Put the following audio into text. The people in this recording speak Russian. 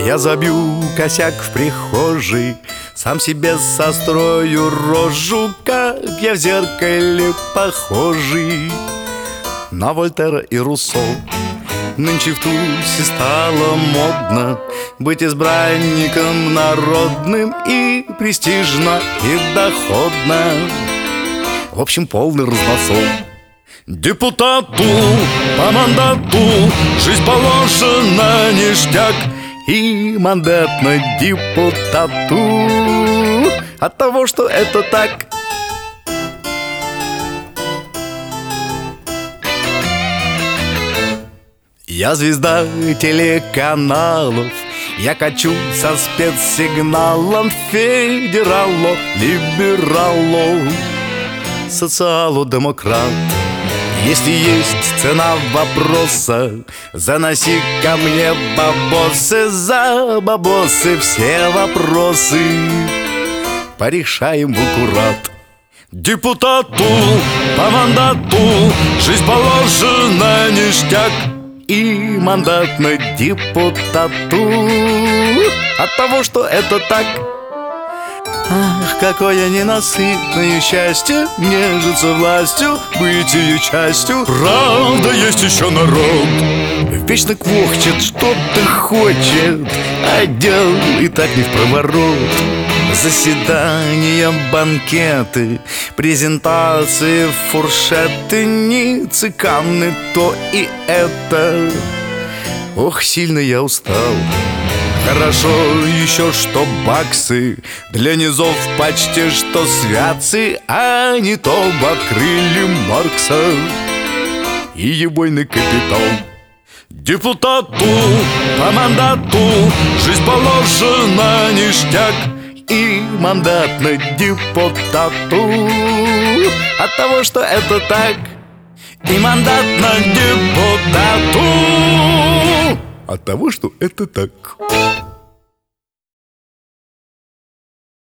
Я забью косяк в прихожей, сам себе сострою рожу, как я в зеркале похожий на Вольтера и Руссо. Нынче в Тусе стало модно быть избранником народным, и престижно, и доходно. В общем, полный разносол. Депутату по мандату жизнь положена ништяк, и мандат на депутату от того, что это так. Я звезда телеканалов, я качу со спецсигналом федералу, либералу, социалу, демократ. Если есть цена вопроса, заноси ко мне бабосы, за бабосы все вопросы порешаем в аккурат. Депутату по мандату жизнь положена ништяк, и мандат на депутату от того, что это так. Ах, какое ненасытное счастье нежиться властью, быть ее частью. Правда, есть еще народ вечно квохчет, что-то хочет, а дел и так не в проворот. Заседания, банкеты, презентации, фуршеты, ницы, Канны, то и это. Ох, сильно я устал. Хорошо еще, что баксы для низов почти что святцы, а не то бы открыли Маркса и ебойный капитал. Депутату по мандату жизнь положена ништяк, и мандат на депутату от того, что это так. И мандат на депутату от того, что это так.